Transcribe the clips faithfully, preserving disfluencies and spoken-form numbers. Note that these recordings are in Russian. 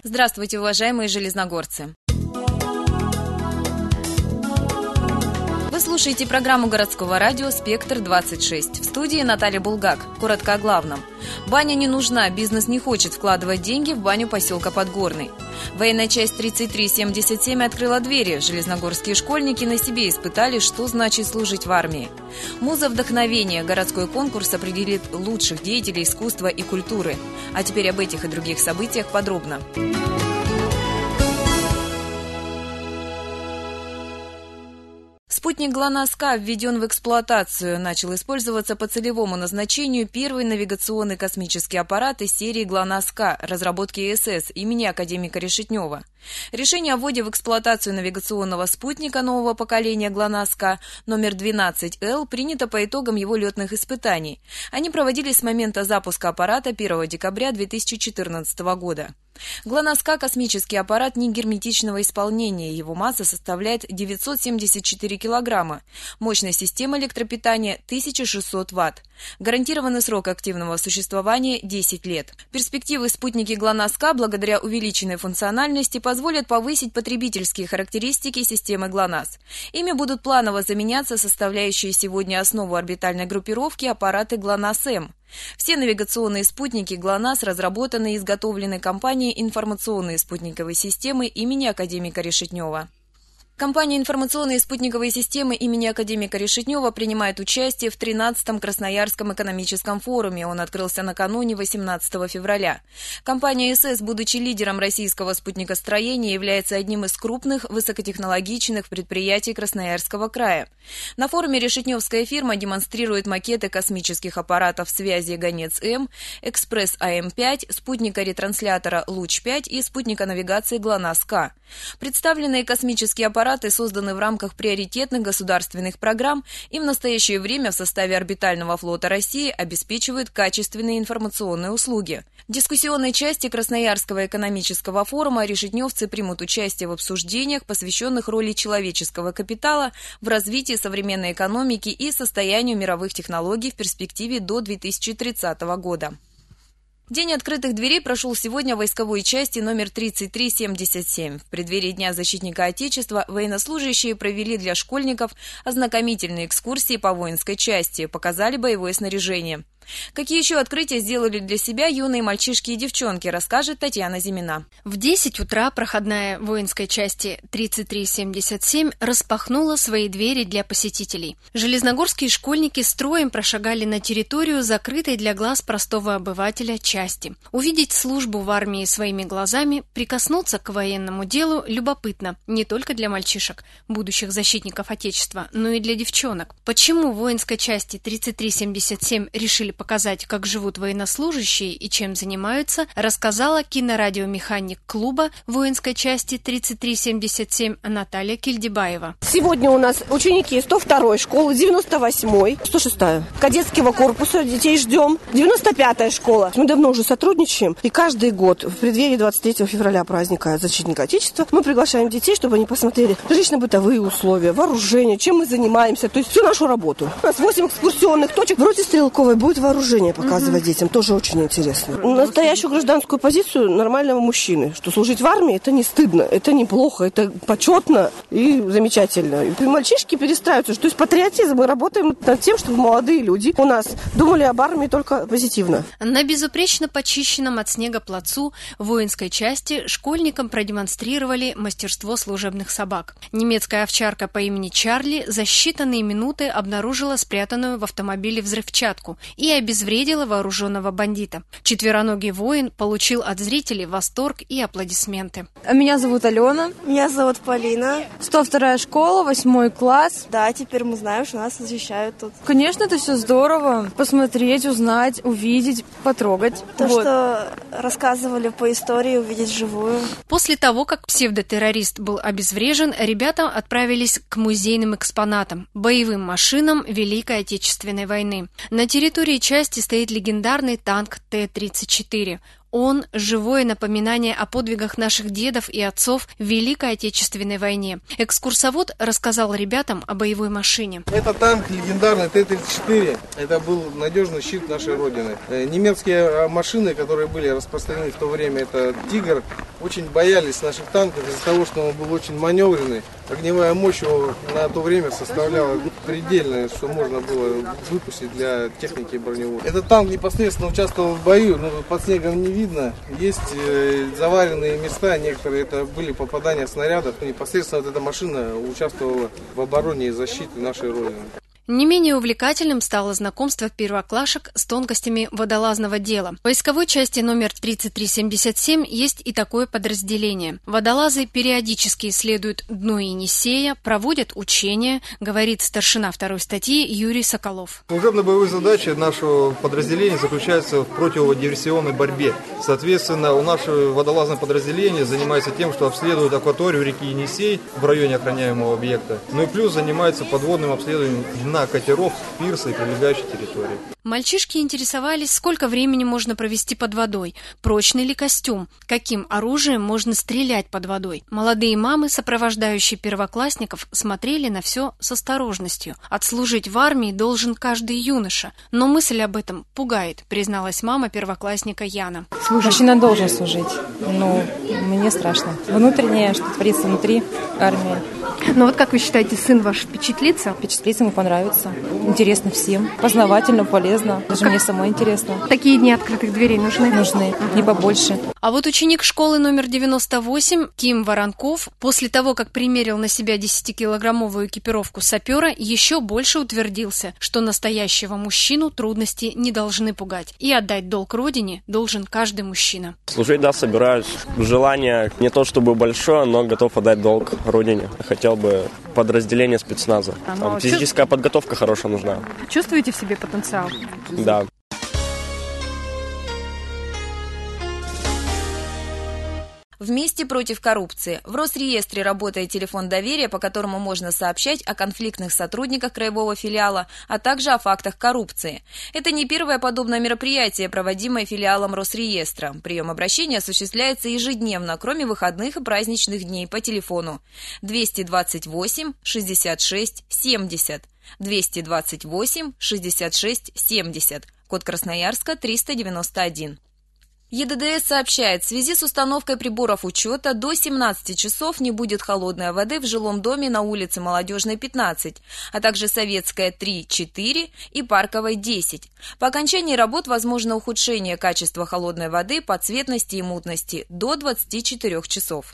Здравствуйте, уважаемые железногорцы! Вы слушаете программу городского радио «Спектр двадцать шесть». В студии Наталья Булгак. Коротко о главном. Баня не нужна, бизнес не хочет вкладывать деньги в баню поселка Подгорный. Военная часть тридцать три семьдесят семь открыла двери. Железногорские школьники на себе испытали, что значит служить в армии. Муза вдохновения. Городской конкурс определит лучших деятелей искусства и культуры. А теперь об этих и других событиях подробно. Спутник ГЛОНАСС-К введен в эксплуатацию. Начал использоваться по целевому назначению первый навигационный космический аппарат из серии ГЛОНАСС-К разработки ИСС имени академика Решетнева. Решение о вводе в эксплуатацию навигационного спутника нового поколения ГЛОНАСС-К номер двенадцать Л принято по итогам его летных испытаний. Они проводились с момента запуска аппарата первого декабря две тысячи четырнадцатого года. ГЛОНАСС-К – космический аппарат негерметичного исполнения. Его масса составляет девятьсот семьдесят четыре килограмма. Мощность системы электропитания – тысяча шестьсот ватт. Гарантированный срок активного существования – десять лет. Перспективы спутники ГЛОНАСС-К благодаря увеличенной функциональности позволят повысить потребительские характеристики системы ГЛОНАСС. Ими будут планово заменяться составляющие сегодня основу орбитальной группировки аппараты ГЛОНАСС-М. Все навигационные спутники ГЛОНАСС разработаны и изготовлены компанией «Информационные спутниковые системы» имени академика Решетнева. Компания «Информационные спутниковые системы» имени академика Решетнева принимает участие в тринадцатом Красноярском экономическом форуме. Он открылся накануне восемнадцатого февраля. Компания ИСС, будучи лидером российского спутникостроения, является одним из крупных высокотехнологичных предприятий Красноярского края. На форуме решетневская фирма демонстрирует макеты космических аппаратов связи «Гонец-М», «Экспресс-А М пять», спутника-ретранслятора «Луч-пять» и спутника навигации ГЛОНАСС-К. Представленные космические аппараты созданы в рамках приоритетных государственных программ и в настоящее время в составе орбитального флота России обеспечивают качественные информационные услуги. В дискуссионной части Красноярского экономического форума решетневцы примут участие в обсуждениях, посвященных роли человеческого капитала в развитии современной экономики и состоянию мировых технологий в перспективе до две тысячи тридцатого года. День открытых дверей прошел сегодня в войсковой части номер тридцать три семьдесят семь. В преддверии Дня защитника Отечества военнослужащие провели для школьников ознакомительные экскурсии по воинской части, показали боевое снаряжение. Какие еще открытия сделали для себя юные мальчишки и девчонки, расскажет Татьяна Зимина. В десять утра проходная воинской части тридцать три семьдесят семь распахнула свои двери для посетителей. Железногорские школьники строем прошагали на территорию, закрытой для глаз простого обывателя части. Увидеть службу в армии своими глазами, прикоснуться к военному делу любопытно не только для мальчишек, будущих защитников Отечества, но и для девчонок. Почему в воинской части тридцать три семьдесят семь решили показать, как живут военнослужащие и чем занимаются, рассказала кинорадиомеханик клуба воинской части тридцать три семьдесят семь Наталья Кильдибаева. Сегодня у нас ученики сто второй школы, девяносто восьмой, сто шестая кадетского корпуса, детей ждем, девяносто пятая школа. Мы давно уже сотрудничаем, и каждый год в преддверии двадцать третьего февраля, праздника защитника Отечества, мы приглашаем детей, чтобы они посмотрели жилищно-бытовые условия, вооружение, чем мы занимаемся, то есть всю нашу работу. У нас восемь экскурсионных точек, в роте Стрелковой будет вооружение показывать угу. детям, тоже очень интересно. Настоящую гражданскую позицию нормального мужчины, что служить в армии это не стыдно, это неплохо, это почетно и замечательно. И мальчишки перестраиваются, то есть патриотизм, мы работаем над тем, чтобы молодые люди у нас думали об армии только позитивно. На безупречно почищенном от снега плацу воинской части школьникам продемонстрировали мастерство служебных собак. Немецкая овчарка по имени Чарли за считанные минуты обнаружила спрятанную в автомобиле взрывчатку и обезвредила вооруженного бандита. Четвероногий воин получил от зрителей восторг и аплодисменты. Меня зовут Алена. Меня зовут Полина. сто вторая школа, восьмой класс. Да, теперь мы знаем, что нас защищают тут. Конечно, это все здорово. Посмотреть, узнать, увидеть, потрогать. То, вот. что рассказывали по истории, увидеть вживую. После того, как псевдотеррорист был обезврежен, ребята отправились к музейным экспонатам, боевым машинам Великой Отечественной войны. На территории части стоит легендарный танк Т тридцать четыре. Он – живое напоминание о подвигах наших дедов и отцов в Великой Отечественной войне. Экскурсовод рассказал ребятам о боевой машине. Это танк легендарный Т тридцать четыре. Это был надежный щит нашей Родины. Немецкие машины, которые были распространены в то время, это «Тигр», очень боялись наших танков из-за того, что он был очень маневренный. Огневая мощь его на то время составляла предельное, что можно было выпустить для техники броневой. Этот танк непосредственно участвовал в бою, но под снегом не видно. Есть заваренные места, некоторые это были попадания снарядов. Непосредственно вот эта машина участвовала в обороне и защите нашей Родины. Не менее увлекательным стало знакомство первоклашек с тонкостями водолазного дела. В войсковой части номер тридцать три семьдесят семь есть и такое подразделение. Водолазы периодически исследуют дно Енисея, проводят учения, говорит старшина второй статьи Юрий Соколов. Служебно-боевые задачи нашего подразделения заключаются в противодиверсионной борьбе. Соответственно, у нашего водолазного подразделения занимается тем, что обследует акваторию реки Енисей в районе охраняемого объекта. Ну и плюс занимается подводным обследованием на катеров, пирса и прилегающей территории. Мальчишки интересовались, сколько времени можно провести под водой, прочный ли костюм, каким оружием можно стрелять под водой. Молодые мамы, сопровождающие первоклассников, смотрели на все с осторожностью. Отслужить в армии должен каждый юноша, но мысль об этом пугает, призналась мама первоклассника Яна. Мужчина должен служить, но мне страшно. Внутреннее, что творится внутри армии. Ну вот как вы считаете, сын ваш впечатлится? Впечатлится, ему понравится. Интересно всем, познавательно, полезно. Даже мне самой интересно. Такие дни открытых дверей нужны? Нужны, не побольше. А вот ученик школы номер девяносто восемь Ким Воронков после того, как примерил на себя десятикилограммовую экипировку сапера, еще больше утвердился, что настоящего мужчину трудности не должны пугать. И отдать долг родине должен каждый мужчина. Служить, да, собираюсь. Желание не то чтобы большое, но готов отдать долг родине. Хотел бы подразделение спецназа. Там физическая подготовка хорошая нужна. Чувствуете в себе потенциал? Да. Вместе против коррупции. В Росреестре работает телефон доверия, по которому можно сообщать о конфликтных сотрудниках краевого филиала, а также о фактах коррупции. Это не первое подобное мероприятие, проводимое филиалом Росреестра. Прием обращения осуществляется ежедневно, кроме выходных и праздничных дней, по телефону двести двадцать восемь шестьдесят шесть семьдесят, двести двадцать восемь шестьдесят шесть семьдесят, код Красноярска триста девяносто один. Е Д Д С сообщает, в связи с установкой приборов учета до семнадцати часов не будет холодной воды в жилом доме на улице Молодежной, пятнадцать, а также Советская, три четыре и Парковой, десять. По окончании работ возможно ухудшение качества холодной воды по цветности и мутности до двадцати четырёх часов.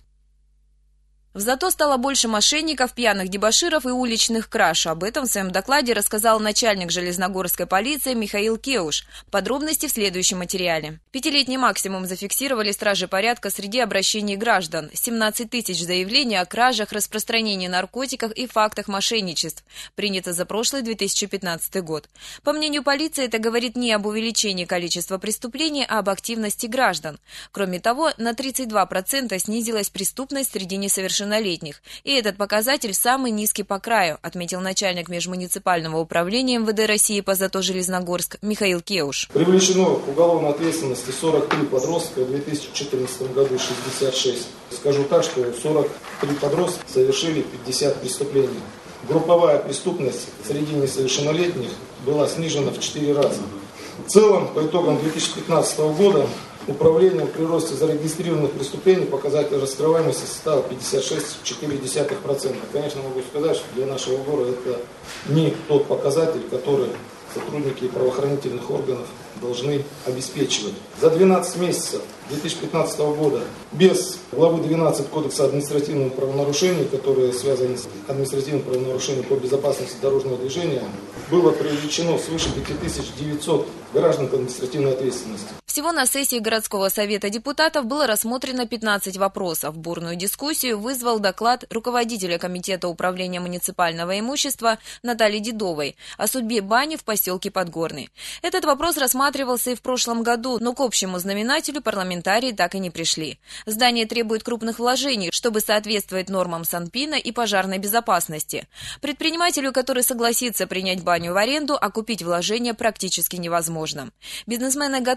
Зато стало больше мошенников, пьяных дебоширов и уличных краж. Об этом в своем докладе рассказал начальник Железногорской полиции Михаил Кеуш. Подробности в следующем материале. Пятилетний максимум зафиксировали стражи порядка среди обращений граждан. семнадцать тысяч заявлений о кражах, распространении наркотиков и фактах мошенничеств. Принято за прошлый две тысячи пятнадцатый год. По мнению полиции, это говорит не об увеличении количества преступлений, а об активности граждан. Кроме того, на тридцать два процента снизилась преступность среди несовершеннолетних. И этот показатель самый низкий по краю, отметил начальник межмуниципального управления Эм Вэ Дэ России по Зато-Железногорск Михаил Кеуш. Привлечено к уголовной ответственности сорок три подростка, в две тысячи четырнадцатом году шестьдесят шесть. Скажу так, что сорок три подростка совершили пятьдесят преступлений. Групповая преступность среди несовершеннолетних была снижена в четыре раза. В целом, по итогам две тысячи пятнадцатого года, управлением при росте зарегистрированных преступлений показатель раскрываемости составил пятьдесят шесть целых четыре десятых процента. Конечно, могу сказать, что для нашего города это не тот показатель, который сотрудники правоохранительных органов должны обеспечивать. За двенадцать месяцев две тысячи пятнадцатого года без главы двенадцать Кодекса административных правонарушений, которые связаны с административным правонарушением по безопасности дорожного движения, было привлечено свыше пять тысяч девятьсот граждан к административной ответственности. Всего на сессии городского совета депутатов было рассмотрено пятнадцать вопросов. Бурную дискуссию вызвал доклад руководителя комитета управления муниципального имущества Натальи Дедовой о судьбе бани в поселке Подгорный. Этот вопрос рассматривался и в прошлом году, но к общему знаменателю парламентарии так и не пришли. Здание требует крупных вложений, чтобы соответствовать нормам Санпина и пожарной безопасности. Предпринимателю, который согласится принять баню в аренду, окупить вложения практически невозможно. Бизнесмены готовы приобрести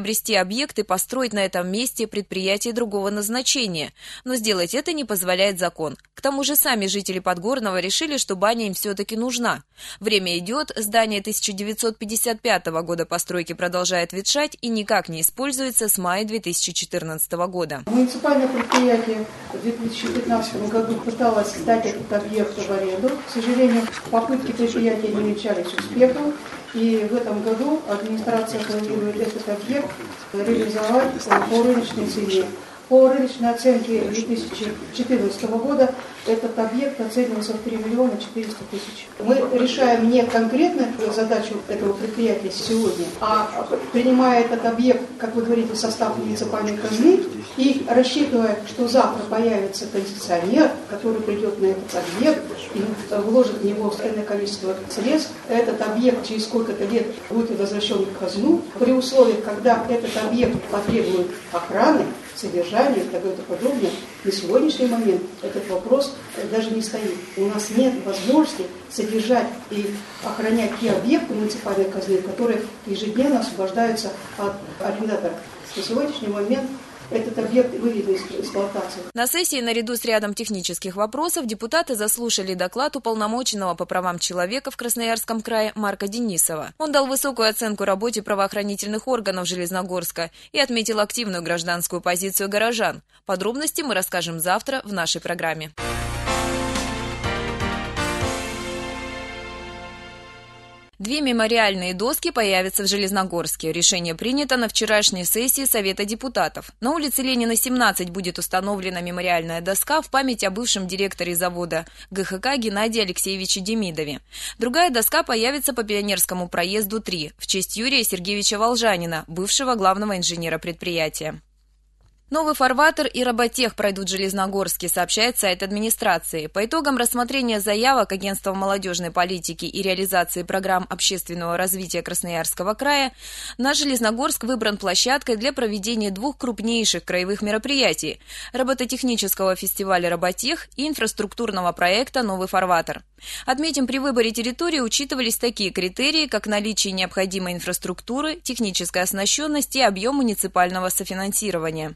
приобрести объект и построить на этом месте предприятие другого назначения, но сделать это не позволяет закон. К тому же сами жители Подгорного решили, что баня им все-таки нужна. Время идет, здание тысяча девятьсот пятьдесят пятого года постройки продолжает ветшать и никак не используется с мая две тысячи четырнадцатого года. Муниципальное предприятие в две тысячи пятнадцатом году пыталось сдать этот объект в аренду. К сожалению, попытки предприятия не увенчались успехом. И в этом году администрация планирует этот объект реализовать по рыночной цене. По рыночной оценке две тысячи четырнадцатого года этот объект оценивался в три миллиона четыреста тысяч. Мы решаем не конкретно задачу этого предприятия сегодня, а принимая этот объект, как вы говорите, в состав муниципальной казны и рассчитывая, что завтра появится концессионер, который придет на этот объект и вложит в него энное количество средств. Этот объект через сколько-то лет будет возвращен в казну при условии, когда этот объект потребует охраны, содержание и так далее подобное. На сегодняшний момент этот вопрос даже не стоит. У нас нет возможности содержать и охранять те объекты муниципальной казны, которые ежедневно освобождаются от арендаторов. На сегодняшний момент этот объект выведен из эксплуатации. На сессии наряду с рядом технических вопросов депутаты заслушали доклад уполномоченного по правам человека в Красноярском крае Марка Денисова. Он дал высокую оценку работе правоохранительных органов Железногорска и отметил активную гражданскую позицию горожан. Подробности мы расскажем завтра в нашей программе. Две мемориальные доски появятся в Железногорске. Решение принято на вчерашней сессии Совета депутатов. На улице Ленина, семнадцать, будет установлена мемориальная доска в память о бывшем директоре завода ГХК Геннадии Алексеевиче Демидове. Другая доска появится по Пионерскому проезду три в честь Юрия Сергеевича Волжанина, бывшего главного инженера предприятия. Новый фарватер и роботех пройдут в Железногорске, сообщает сайт администрации. По итогам рассмотрения заявок Агентства молодежной политики и реализации программ общественного развития Красноярского края, наш Железногорск выбран площадкой для проведения двух крупнейших краевых мероприятий – робототехнического фестиваля «Роботех» и инфраструктурного проекта «Новый фарватер». Отметим, при выборе территории учитывались такие критерии, как наличие необходимой инфраструктуры, техническая оснащенность и объем муниципального софинансирования.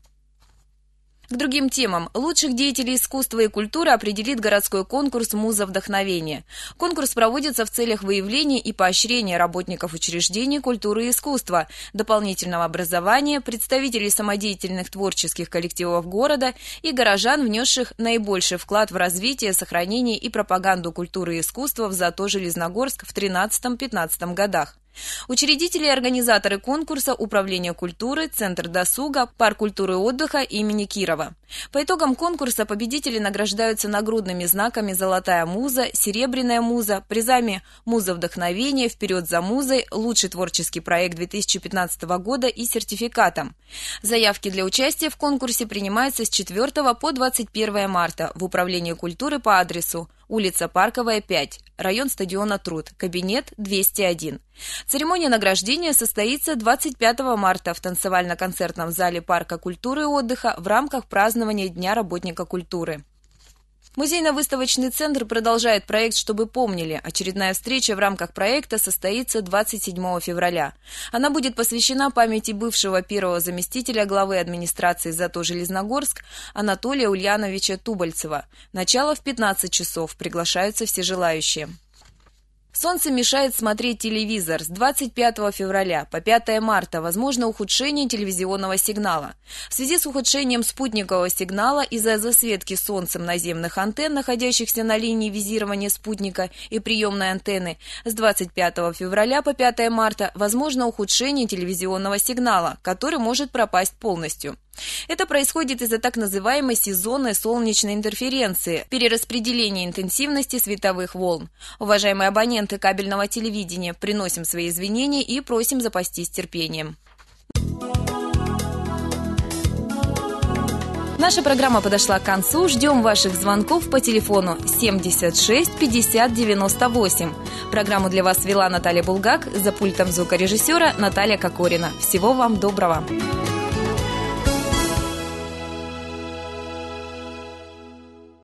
К другим темам. Лучших деятелей искусства и культуры определит городской конкурс «Муза вдохновения». Конкурс проводится в целях выявления и поощрения работников учреждений культуры и искусства, дополнительного образования, представителей самодеятельных творческих коллективов города и горожан, внесших наибольший вклад в развитие, сохранение и пропаганду культуры и искусства в ЗАТО Железногорск в тринадцатом-пятнадцатом годах. Учредители и организаторы конкурса Управление культуры, Центр досуга, Парк культуры и отдыха имени Кирова. По итогам конкурса победители награждаются нагрудными знаками «Золотая муза», «Серебряная муза», призами «Муза вдохновения», «Вперед за музой», «Лучший творческий проект две тысячи пятнадцатого года» и сертификатом. Заявки для участия в конкурсе принимаются с четвёртого по двадцать первое марта в Управлении культуры по адресу улица Парковая, пять, район стадиона Труд, кабинет двести один. Церемония награждения состоится двадцать пятого марта в танцевально-концертном зале Парка культуры и отдыха в рамках празднования Дня работника культуры. Музейно-выставочный центр продолжает проект «Чтобы помнили». Очередная встреча в рамках проекта состоится двадцать седьмого февраля. Она будет посвящена памяти бывшего первого заместителя главы администрации ЗАТО Железногорск Анатолия Ульяновича Тубальцева. Начало в пятнадцать часов. Приглашаются все желающие. Солнце мешает смотреть телевизор. С двадцать пятого февраля по пятое марта возможно ухудшение телевизионного сигнала. В связи с ухудшением спутникового сигнала из-за засветки солнцем наземных антенн, находящихся на линии визирования спутника и приемной антенны, с двадцать пятого февраля по пятое марта возможно ухудшение телевизионного сигнала, который может пропасть полностью. Это происходит из-за так называемой сезонной солнечной интерференции, перераспределения интенсивности световых волн. Уважаемые абоненты кабельного телевидения, приносим свои извинения и просим запастись терпением. Наша программа подошла к концу. Ждем ваших звонков по телефону семьдесят шесть пятьдесят девяносто восемь. Программу для вас вела Наталья Булгак, за пультом звукорежиссера Наталья Кокорина. Всего вам доброго!